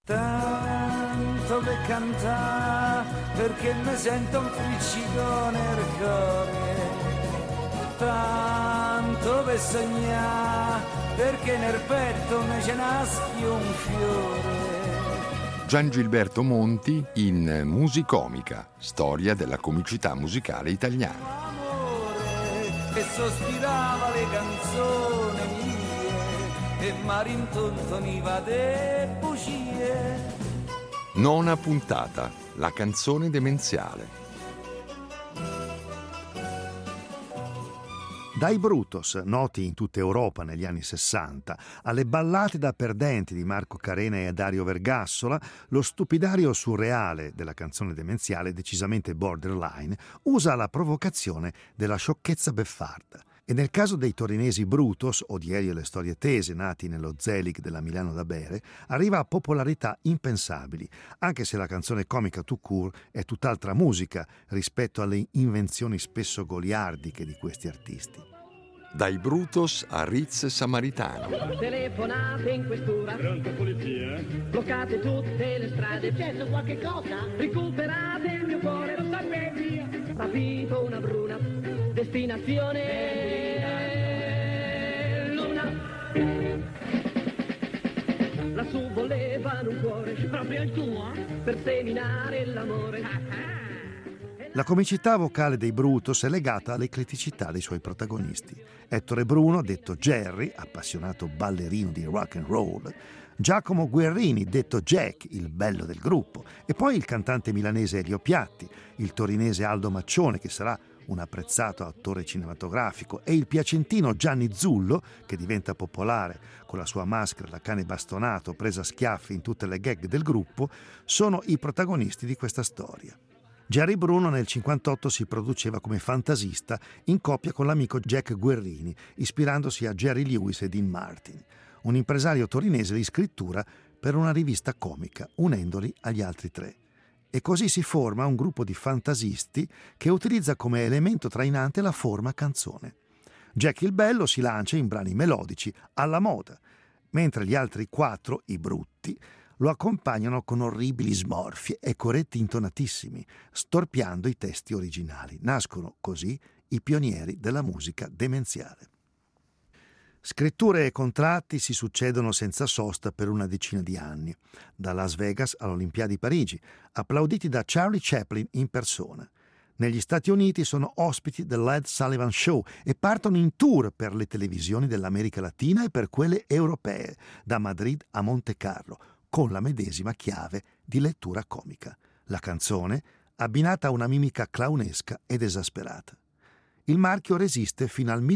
Tanto per cantare, perché mi sento un friccico nel cuore. Tanto per sognare, perché nel petto mi ce nasce un fiore. Giangilberto Monti in Musicomica, storia della comicità musicale italiana. Amore che sospirava le canzoni mie e marintontoniva de bugie. Nona puntata, la canzone demenziale. Dai Brutos, noti in tutta Europa negli anni 60, alle ballate da perdenti di Marco Carena e Dario Vergassola, lo stupidario surreale della canzone demenziale, decisamente borderline, usa la provocazione della sciocchezza beffarda. E nel caso dei torinesi Brutos, o di Elio e le storie tese, nati nello Zelig della Milano da bere, arriva a popolarità impensabili, anche se la canzone comica tout court è tutt'altra musica rispetto alle invenzioni spesso goliardiche di questi artisti. Dai Brutos a Ritz Samaritano. Telefonate in questura. Pronto, polizia? Bloccate tutte le strade. È successo qualche cosa? Ricuperate il mio cuore. Lo sapevi? Rapito una bruna. Destinazione Luna. Lassù volevano un cuore. Proprio il tuo? Per seminare l'amore. La comicità vocale dei Brutos è legata all'ecletticità dei suoi protagonisti. Ettore Bruno, detto Jerry, appassionato ballerino di rock and roll, Giacomo Guerrini, detto Jack, il bello del gruppo, e poi il cantante milanese Elio Piatti, il torinese Aldo Maccione, che sarà un apprezzato attore cinematografico, e il piacentino Gianni Zullo, che diventa popolare con la sua maschera da cane bastonato presa a schiaffi in tutte le gag del gruppo, sono i protagonisti di questa storia. Jerry Bruno nel 1958 si produceva come fantasista in coppia con l'amico Jack Guerrini, ispirandosi a Jerry Lewis e Dean Martin, un impresario torinese di scrittura per una rivista comica, unendoli agli altri tre. E così si forma un gruppo di fantasisti che utilizza come elemento trainante la forma canzone. Jack il Bello si lancia in brani melodici, alla moda, mentre gli altri quattro, i brutti, lo accompagnano con orribili smorfie e coretti intonatissimi, storpiando i testi originali. Nascono così i pionieri della musica demenziale. Scritture e contratti si succedono senza sosta per una decina di anni, da Las Vegas all'Olimpiadi di Parigi, applauditi da Charlie Chaplin in persona. Negli Stati Uniti sono ospiti dell'Ed Sullivan Show e partono in tour per le televisioni dell'America Latina e per quelle europee, da Madrid a Monte Carlo, con la medesima chiave di lettura comica, la canzone abbinata a una mimica clownesca ed esasperata. Il marchio resiste fino al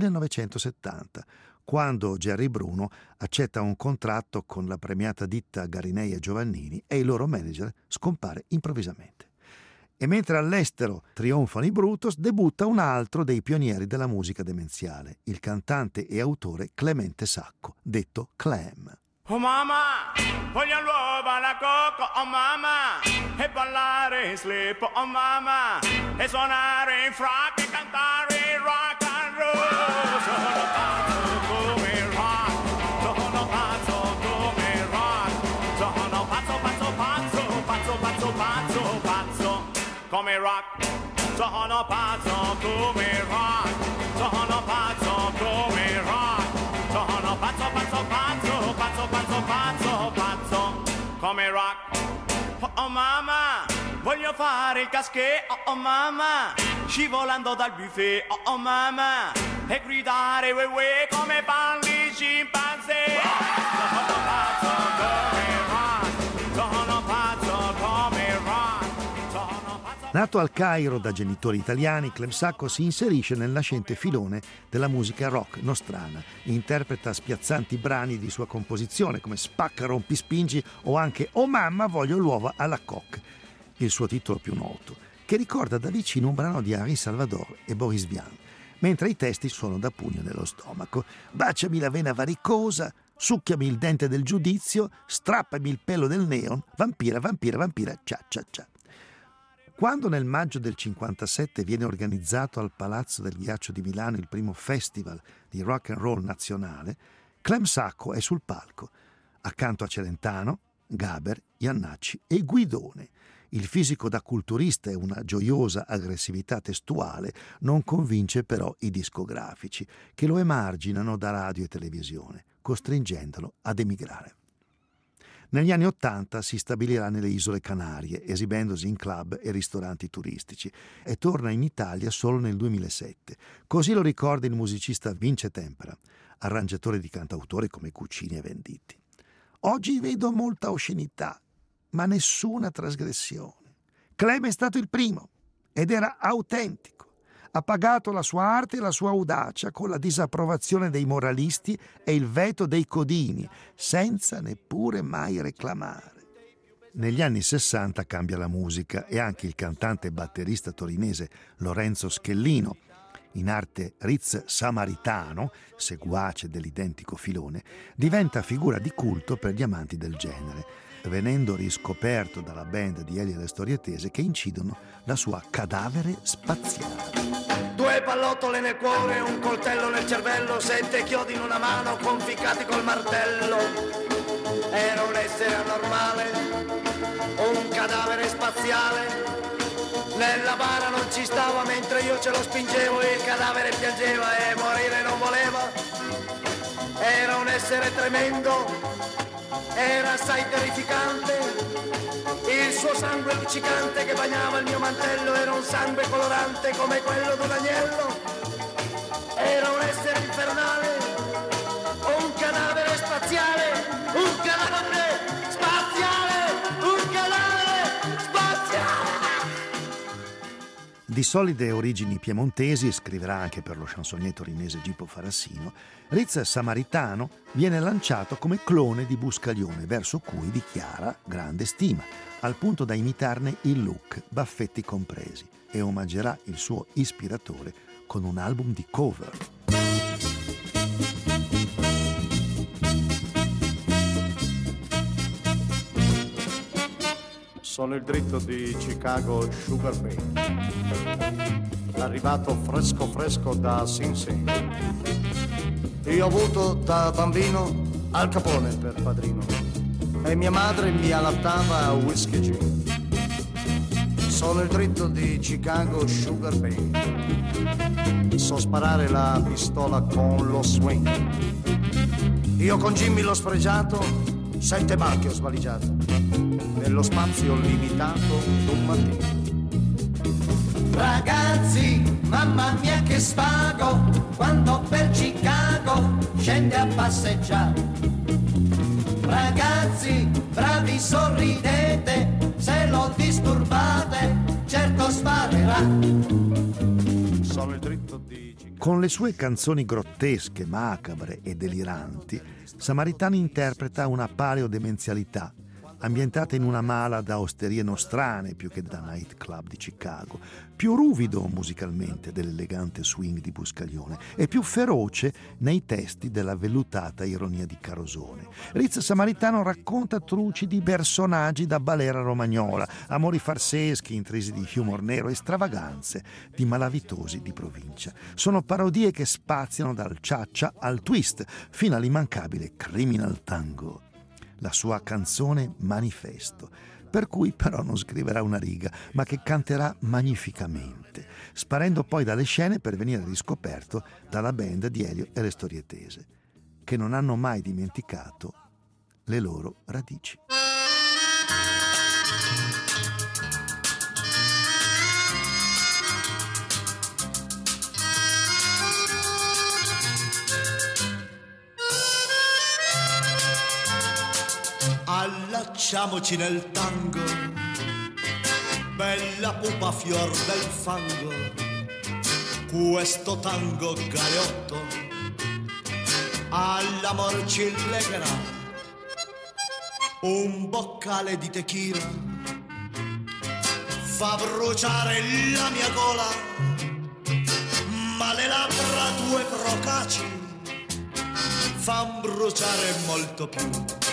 1970, quando Jerry Bruno accetta un contratto con la premiata ditta Garinei e Giovannini e il loro manager scompare improvvisamente. E mentre all'estero trionfano i Brutos, debutta un altro dei pionieri della musica demenziale, il cantante e autore Clemente Sacco, detto Clem. Oh mamma, voglio l'uovo alla cocco, oh mamma, e ballare in slip, oh mamma, e suonare in frac e cantare rock and roll. Sono pazzo come rock, sono pazzo come rock, sono pazzo, pazzo, pazzo, pazzo, pazzo, pazzo, pazzo come rock, sono pazzo come rock, sono pazzo come rock, sono pazzo, pazzo, pazzo, pazzo, pazzo, pazzo, pazzo come rock. Oh mamma, voglio fare il casquet, oh mamma, scivolando dal buffet, oh mamma, e gridare uè uè come bandi scimpanzé. Sono pazzo come rock, sono pazzo come rock, sono pazzo. Nato al Cairo da genitori italiani, Clem Sacco si inserisce nel nascente filone della musica rock nostrana e interpreta spiazzanti brani di sua composizione come Spacca, rompi, spingi o anche Oh mamma, voglio l'uova alla coque, il suo titolo più noto, che ricorda da vicino un brano di Henri Salvador e Boris Vian, mentre i testi suonano da pugno nello stomaco. Baciami la vena varicosa, succhiami il dente del giudizio, strappami il pelo del neon, vampira, vampira, vampira, cia cia cia. Quando nel maggio del 57 viene organizzato al Palazzo del Ghiaccio di Milano il primo festival di rock and roll nazionale, Clem Sacco è sul palco, accanto a Celentano, Gaber, Iannacci e Guidone. Il fisico da culturista e una gioiosa aggressività testuale non convince però i discografici, che lo emarginano da radio e televisione, costringendolo ad emigrare. Negli anni '80 si stabilirà nelle Isole Canarie, esibendosi in club e ristoranti turistici, e torna in Italia solo nel 2007. Così lo ricorda il musicista Vince Tempera, arrangiatore di cantautori come Cuccini e Venditti. Oggi vedo molta oscenità, ma nessuna trasgressione. Clem è stato il primo ed era autentico. Ha pagato la sua arte e la sua audacia con la disapprovazione dei moralisti e il veto dei codini, senza neppure mai reclamare. Negli anni 60 cambia la musica e anche il cantante e batterista torinese Lorenzo Schellino, in arte Riz Samaritano, seguace dell'identico filone, diventa figura di culto per gli amanti del genere, venendo riscoperto dalla band di Elio e le Storie Tese che incidono la sua Cadavere spaziale. 2 pallottole nel cuore, un coltello nel cervello, 7 chiodi in una mano conficcati col martello. Era un essere anormale, un cadavere spaziale. Nella bara non ci stava mentre io ce lo spingevo, il cadavere piangeva e morire non voleva. Era un essere tremendo, era assai terrificante. Il suo sangue luccicante che bagnava il mio mantello era un sangue colorante come quello d'un agnello. Era un essere infernale, un cadavere spaziale, un cadavere spaziale, un cadavere spaziale. Di solide origini piemontesi, scriverà anche per lo chansonnier torinese Gippo Farassino, Riz Samaritano viene lanciato come clone di Buscaglione, verso cui dichiara grande stima, al punto da imitarne il look, baffetti compresi, e omaggerà il suo ispiratore con un album di cover. Sono il dritto di Chicago Sugar Bay, arrivato fresco fresco da Sing Sing. Io ho avuto da bambino Al Capone per padrino e mia madre mi allattava a whisky gin. Sono il dritto di Chicago Sugar Bay, so sparare la pistola con lo swing. Io con Jimmy l'ho sfregiato, 7 marche ho svaligiato nello spazio limitato d'un mattino. Ragazzi, mamma mia che svago quando per Chicago scende a passeggiare. Ragazzi, bravi sorridete, se lo disturbate certo sparerà. Sono il dritto di Chicago. Con le sue canzoni grottesche, macabre e deliranti, Samaritano interpreta una paleodemenzialità ambientata in una mala da osterie nostrane più che da nightclub di Chicago, più ruvido musicalmente dell'elegante swing di Buscaglione e più feroce nei testi della vellutata ironia di Carosone. Riz Samaritano racconta trucidi personaggi da balera romagnola, amori farseschi intrisi di humor nero e stravaganze di malavitosi di provincia. Sono parodie che spaziano dal cha-cha al twist fino all'immancabile Criminal Tango, la sua canzone manifesto, per cui però non scriverà una riga, ma che canterà magnificamente, sparendo poi dalle scene per venire riscoperto dalla band di Elio e le Storie Tese, che non hanno mai dimenticato le loro radici. Allacciamoci nel tango, bella pupa fior del fango, questo tango galeotto all'amor ci legherà, un boccale di tequila fa bruciare la mia gola, ma le labbra tue procaci fan bruciare molto più.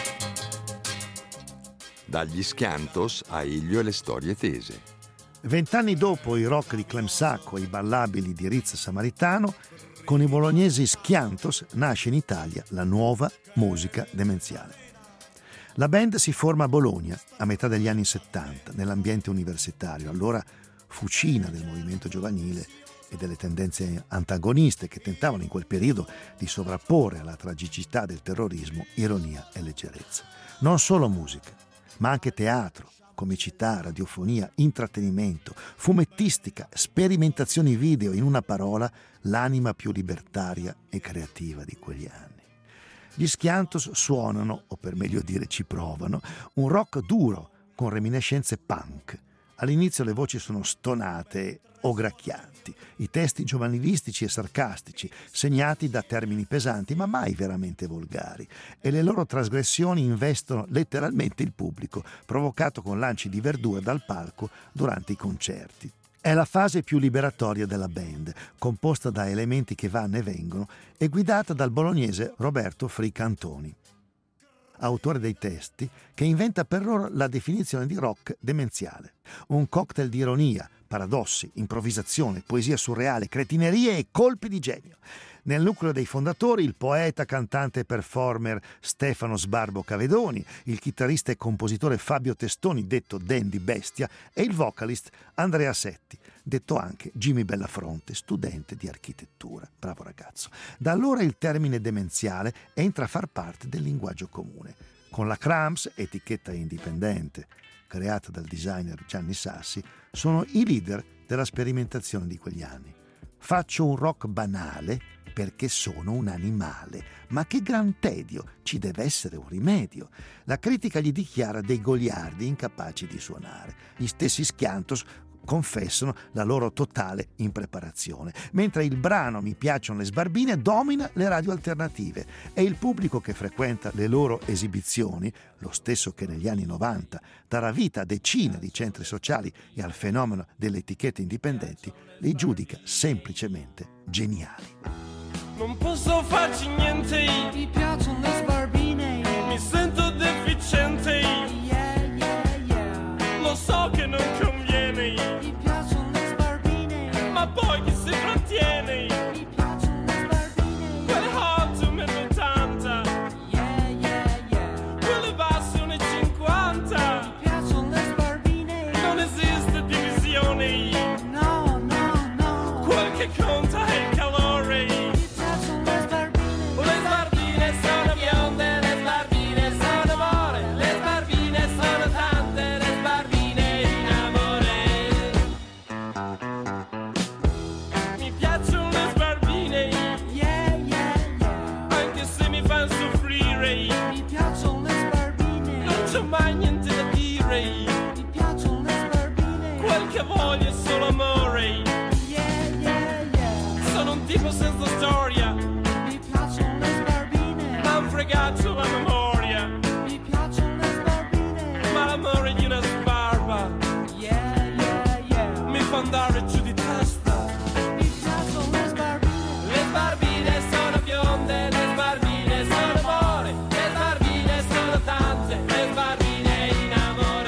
Dagli Schiantos a Elio e le Storie Tese. 20 anni dopo i rock di Clem Sacco e i ballabili di Riz Samaritano, con i bolognesi Schiantos nasce in Italia la nuova musica demenziale. La band si forma a Bologna a metà degli anni 70, nell'ambiente universitario, allora fucina del movimento giovanile e delle tendenze antagoniste che tentavano in quel periodo di sovrapporre alla tragicità del terrorismo ironia e leggerezza. Non solo musica, ma anche teatro, comicità, radiofonia, intrattenimento, fumettistica, sperimentazioni video, in una parola, l'anima più libertaria e creativa di quegli anni. Gli Schiantos suonano, o per meglio dire ci provano, un rock duro con reminiscenze punk. All'inizio le voci sono stonate o gracchianti, i testi giovanilistici e sarcastici, segnati da termini pesanti ma mai veramente volgari, e le loro trasgressioni investono letteralmente il pubblico, provocato con lanci di verdura dal palco durante i concerti. È la fase più liberatoria della band, composta da elementi che vanno e vengono e guidata dal bolognese Roberto Fricantoni, autore dei testi, che inventa per loro la definizione di rock demenziale. Un cocktail di ironia, paradossi, improvvisazione, poesia surreale, cretinerie e colpi di genio. Nel nucleo dei fondatori il poeta, cantante e performer Stefano Sbarbo Cavedoni, il chitarrista e compositore Fabio Testoni, detto Dandy Bestia, e il vocalist Andrea Setti, detto anche Jimmy Bellafronte, studente di architettura. Bravo ragazzo. Da allora il termine demenziale entra a far parte del linguaggio comune. Con la Cramps, etichetta indipendente, creata dal designer Gianni Sassi, sono i leader della sperimentazione di quegli anni. Faccio un rock banale perché sono un animale, ma che gran tedio, ci deve essere un rimedio. La critica gli dichiara dei goliardi incapaci di suonare. Gli stessi Schiantos confessano la loro totale impreparazione, mentre il brano Mi piacciono le sbarbine domina le radio alternative e il pubblico che frequenta le loro esibizioni, lo stesso che negli anni 90 darà vita a decine di centri sociali e al fenomeno delle etichette indipendenti, li giudica semplicemente geniali. Non posso farci niente, mi piacciono le sbarbine, mi sento deficiente, yeah, yeah, yeah. Lo so che non conviene, mi piacciono le sbarbine, ma poi chi si trattiene, mi piacciono le sbarbine, quelle hot 1,80 m, yeah, yeah, yeah. quelle basse 1,50 m, mi piacciono le sbarbine, non esiste divisione, no, no, no, quel che conta è il calore. Voglio solo amore, yeah, yeah, yeah. Sono un tipo senza storia, mi piacciono le sbarbine, m'han fregato la memoria, mi piacciono le sbarbine, ma l'amore di una sbarba, yeah, yeah, yeah. mi fa andare giù di testa. Mi piacciono le sbarbine sono bionde, le sbarbine sono more, le sbarbine sono tante, le sbarbine in amore.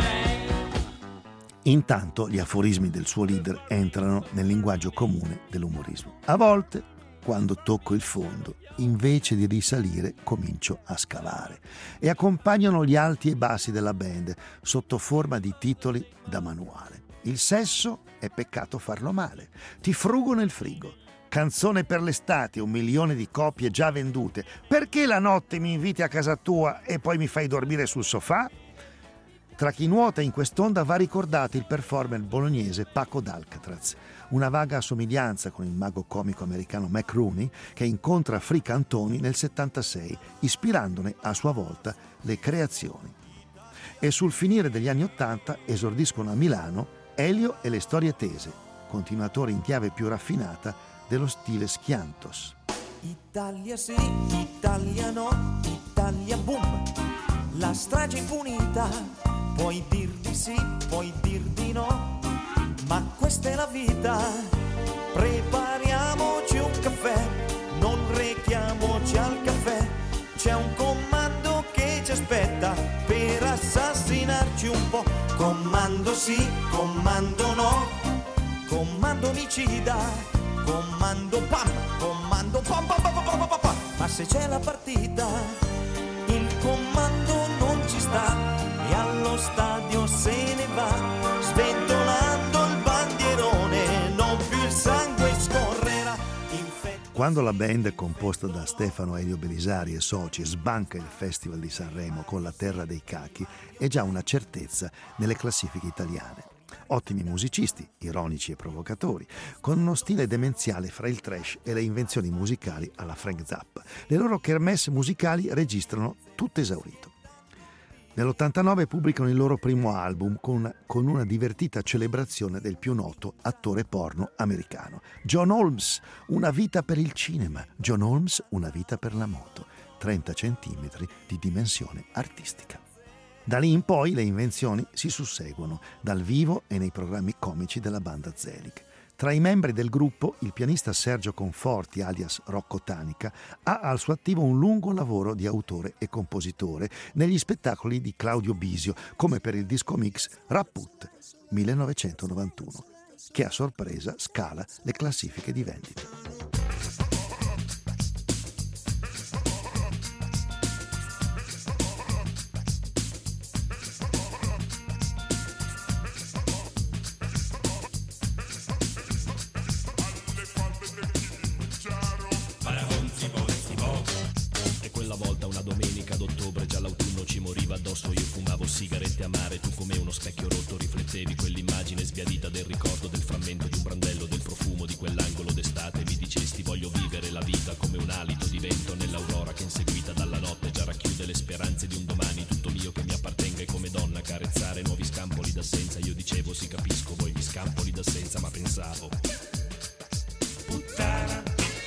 Intanto gli aforismi del suo leader entrano nel linguaggio comune dell'umorismo. A volte, quando tocco il fondo, invece di risalire, comincio a scalare, e accompagnano gli alti e bassi della band sotto forma di titoli da manuale. Il sesso è peccato farlo male. Ti frugo nel frigo. Canzone per l'estate, 1 milione di copie già vendute. Perché la notte mi inviti a casa tua e poi mi fai dormire sul sofà? Tra chi nuota in quest'onda va ricordato il performer bolognese Paco d'Alcatraz, una vaga somiglianza con il mago comico americano Mac Rooney che incontra Fricantoni nel 76, ispirandone a sua volta le creazioni. E sul finire degli anni 80 esordiscono a Milano Elio e le storie tese, continuatori in chiave più raffinata dello stile Schiantos. Italia sì, Italia no, Italia boom, la strage impunita. Puoi dir di sì, puoi dir di no, ma questa è la vita. Prepariamoci un caffè, non rechiamoci al caffè. C'è un comando che ci aspetta per assassinarci un po'. Comando sì, comando no, comando omicida, comando pam, comando pam pam pam pam pam pam. Ma se c'è la partita, il comando non ci sta. sta e allo stadio se ne va, sventolando il bandierone, non più il sangue scorrerà. Quando la band composta da Stefano Elio Belisari e soci sbanca il Festival di Sanremo con La terra dei cachi, è già una certezza nelle classifiche italiane. Ottimi musicisti, ironici e provocatori, con uno stile demenziale fra il trash e le invenzioni musicali alla Frank Zappa. Le loro kermesse musicali registrano tutto esaurito. Nell'89 pubblicano il loro primo album con una divertita celebrazione del più noto attore porno americano. John Holmes, una vita per il cinema. John Holmes, una vita per la moto. 30 centimetri di dimensione artistica. Da lì in poi le invenzioni si susseguono, dal vivo e nei programmi comici della banda Zelig. Tra i membri del gruppo, il pianista Sergio Conforti, alias Rocco Tanica, ha al suo attivo un lungo lavoro di autore e compositore negli spettacoli di Claudio Bisio, come per il disco mix Rapput 1991, che a sorpresa scala le classifiche di vendita. Addosso io fumavo sigarette amare, tu come uno specchio rotto riflettevi quell'immagine sbiadita del ricordo del frammento di un brandello, del profumo di quell'angolo d'estate. Mi dicesti voglio vivere la vita come un alito di vento nell'aurora che inseguita dalla notte già racchiude le speranze di un domani tutto mio che mi appartenga, e come donna carezzare nuovi scampoli d'assenza. Io dicevo sì capisco voi gli scampoli d'assenza, ma pensavo puttana.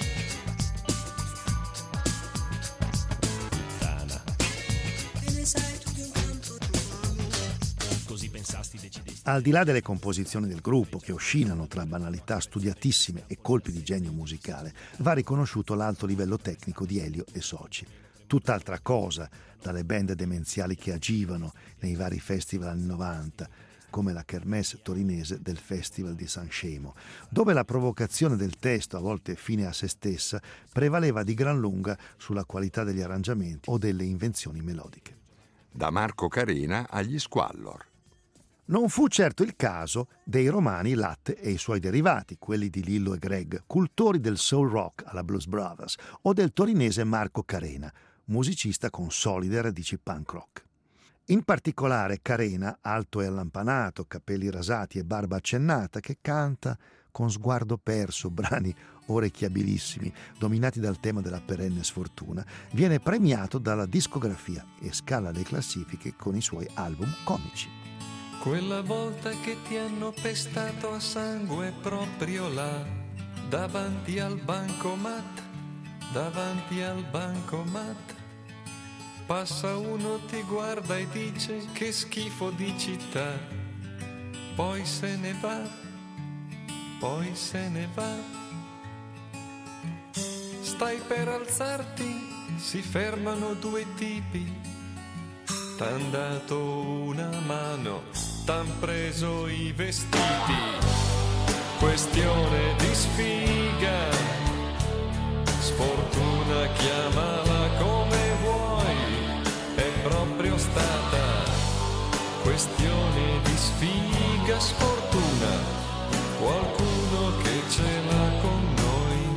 Al di là delle composizioni del gruppo, che oscillano tra banalità studiatissime e colpi di genio musicale, va riconosciuto l'alto livello tecnico di Elio e soci. Tutt'altra cosa dalle band demenziali che agivano nei vari festival anni 90, come la kermesse torinese del Festival di San Scemo, dove la provocazione del testo, a volte fine a se stessa, prevaleva di gran lunga sulla qualità degli arrangiamenti o delle invenzioni melodiche. Da Marco Carena agli Squallor. Non fu certo il caso dei romani Latte e i suoi derivati, quelli di Lillo e Greg, cultori del soul rock alla Blues Brothers, o del torinese Marco Carena, musicista con solide radici punk rock. In particolare Carena, alto e allampanato, capelli rasati e barba accennata, che canta con sguardo perso brani orecchiabilissimi, dominati dal tema della perenne sfortuna, viene premiato dalla discografia e scala le classifiche con i suoi album comici. Quella volta che ti hanno pestato a sangue proprio là, davanti al bancomat, passa uno, ti guarda e dice che schifo di città, poi se ne va, stai per alzarti, si fermano due tipi, t'han dato una mano, t'han preso i vestiti, questione di sfiga, sfortuna chiamala come vuoi, è proprio stata questione di sfiga, sfortuna, qualcuno che ce l'ha con noi,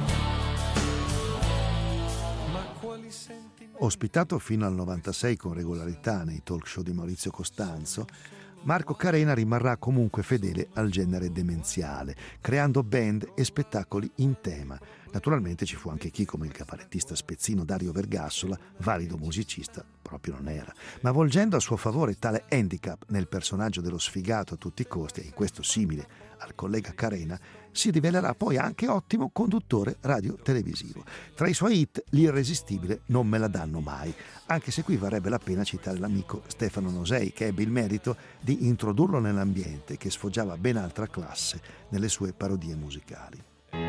ma quali sentimenti? Ospitato fino al 96 con regolarità nei talk show di Maurizio Costanzo, Marco Carena rimarrà comunque fedele al genere demenziale, creando band e spettacoli in tema. Naturalmente ci fu anche chi, come il cabarettista spezzino Dario Vergassola, valido musicista proprio non era, ma volgendo a suo favore tale handicap nel personaggio dello sfigato a tutti i costi, e in questo simile al collega Carena, si rivelerà poi anche ottimo conduttore radio-televisivo. Tra i suoi hit l'irresistibile Non me la danno mai, anche se qui varrebbe la pena citare l'amico Stefano Nosei, che ebbe il merito di introdurlo nell'ambiente che sfoggiava ben altra classe nelle sue parodie musicali.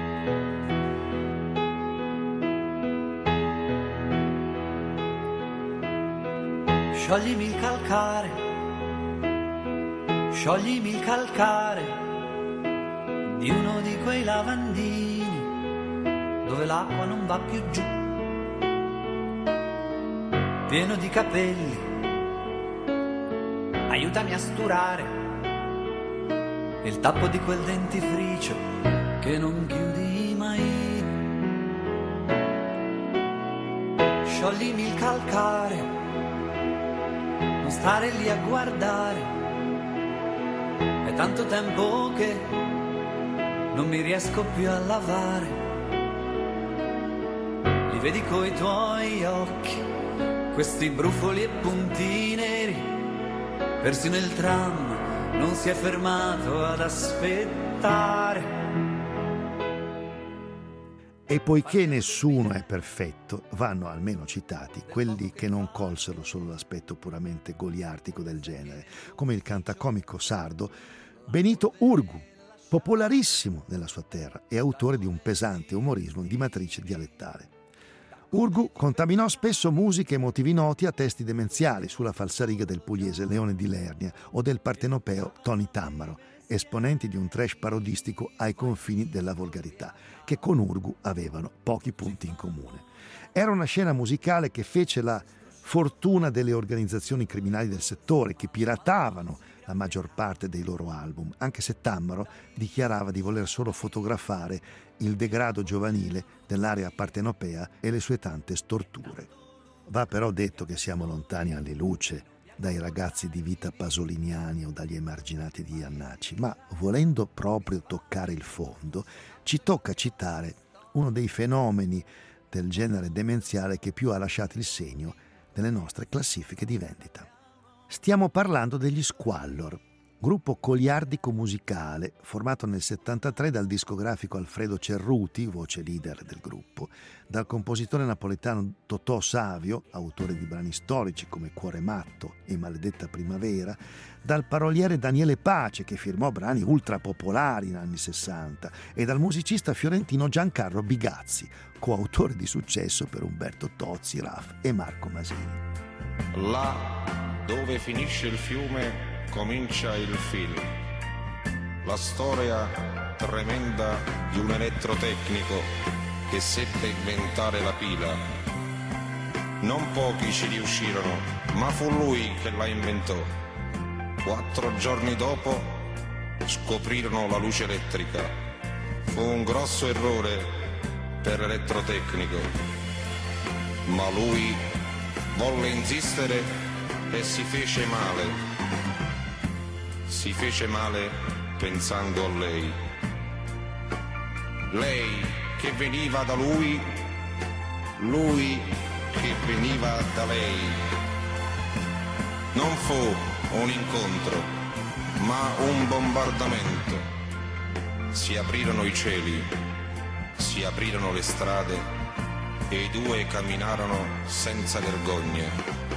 Scioglimi il calcare di uno di quei lavandini dove l'acqua non va più giù, pieno di capelli aiutami a sturare il tappo di quel dentifricio che non chiudi mai. Scioglimi il calcare, non stare lì a guardare, è tanto tempo che non mi riesco più a lavare. Li vedi coi tuoi occhi, questi brufoli e punti neri, persino il tram non si è fermato ad aspettare. E poiché nessuno è perfetto, vanno almeno citati quelli che non colsero solo l'aspetto puramente goliardico del genere, come il cantacomico sardo Benito Urgu, popolarissimo nella sua terra e autore di un pesante umorismo di matrice dialettale. Urgu contaminò spesso musiche e motivi noti a testi demenziali sulla falsariga del pugliese Leone di Lernia o del partenopeo Tony Tammaro, esponenti di un trash parodistico ai confini della volgarità, che con Urgu avevano pochi punti in comune. Era una scena musicale che fece la fortuna delle organizzazioni criminali del settore, che piratavano la maggior parte dei loro album, anche se Tammaro dichiarava di voler solo fotografare il degrado giovanile dell'area partenopea e le sue tante storture. Va però detto che siamo lontani anni luce dai ragazzi di Vita Pasoliniani o dagli emarginati di Iannacci, ma volendo proprio toccare il fondo, ci tocca citare uno dei fenomeni del genere demenziale che più ha lasciato il segno nelle nostre classifiche di vendita. Stiamo parlando degli Squallor, gruppo goliardico musicale formato nel 73 dal discografico Alfredo Cerruti, voce leader del gruppo, dal compositore napoletano Totò Savio, autore di brani storici come Cuore matto e Maledetta primavera, dal paroliere Daniele Pace, che firmò brani ultrapopolari in anni 60, e dal musicista fiorentino Giancarlo Bigazzi, coautore di successo per Umberto Tozzi, Raff e Marco Masini. Là dove finisce il fiume comincia il film, la storia tremenda di un elettrotecnico che seppe inventare la pila. Non pochi ci riuscirono, ma fu lui che la inventò. 4 giorni dopo scoprirono la luce elettrica. Fu un grosso errore per l'elettrotecnico, ma lui volle insistere e si fece male. Si fece male pensando a lei. Lei che veniva da lui, lui che veniva da lei. Non fu un incontro, ma un bombardamento. Si aprirono i cieli, si aprirono le strade e i due camminarono senza vergogne.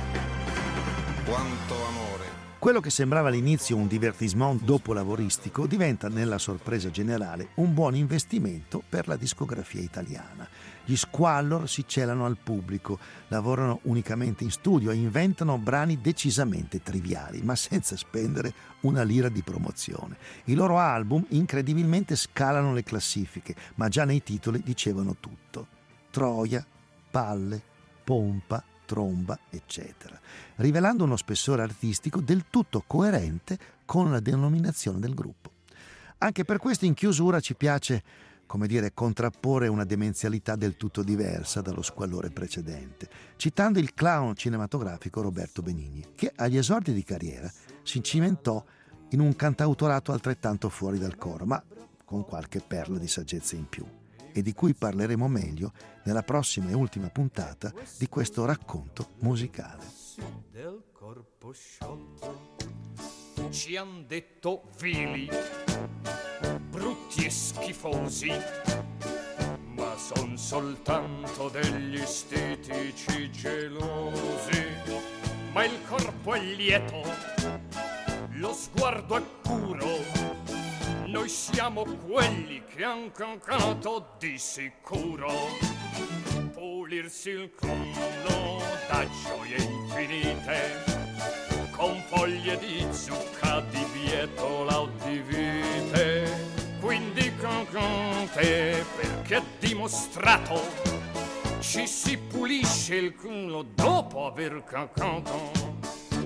Quanto amore. Quello che sembrava all'inizio un divertissement dopolavoristico diventa nella sorpresa generale un buon investimento per la discografia italiana. Gli Squallor si celano al pubblico, lavorano unicamente in studio e inventano brani decisamente triviali, ma senza spendere una lira di promozione. I loro album incredibilmente scalano le classifiche, ma già nei titoli dicevano tutto. Troia, palle, pompa, tromba, eccetera, rivelando uno spessore artistico del tutto coerente con la denominazione del gruppo. Anche per questo in chiusura ci piace, come dire, contrapporre una demenzialità del tutto diversa dallo squallore precedente, citando il clown cinematografico Roberto Benigni, che agli esordi di carriera si cimentò in un cantautorato altrettanto fuori dal coro, ma con qualche perla di saggezza in più, e di cui parleremo meglio nella prossima e ultima puntata di questo racconto musicale. Del corpo sciolto ci han detto vili, brutti e schifosi, ma son soltanto degli stitici gelosi. Ma il corpo è lieto, lo sguardo è puro, noi siamo quelli che han cancato di sicuro. Pulirsi il culo da gioie infinite, con foglie di zucca, di bietola o di vite. Quindi cancante, perché è dimostrato, ci si pulisce il culo dopo aver cancato. E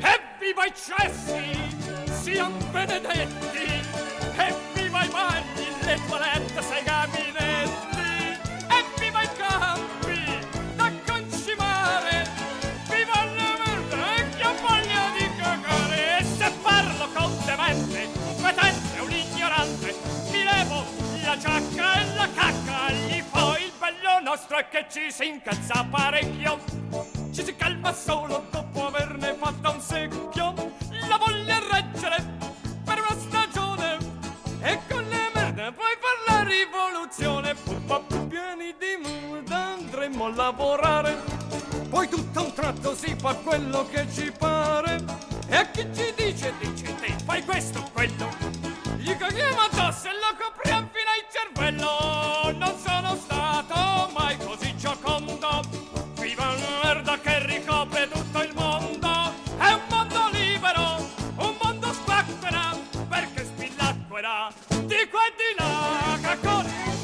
viva i cessi, siano benedetti, evviva i bagni, le toilette, sei gabinetti, evviva i campi da concimare, viva la merda e che ho voglia di cagare. E se parlo con demente, un petente, un ignorante, mi levo la giacca e la cacca, gli fo il bello nostro è che ci si incazza parecchio, ci si calma solo dopo averne fatto un secchio, la voglia reggere per una stagione e con le merde poi per la rivoluzione. Pieni di merda andremo a lavorare, poi tutto a un tratto si fa quello che ci pare, e a chi ci dice te fai questo o quello, gli caghiamo addosso e lo copriamo fino al cervello. Non sono stato mai così giocondo, viva la merda che ricopre tutto il mondo, è un mondo libero, un mondo spacquerà, perché spillacquerà di qua e di là, caccone.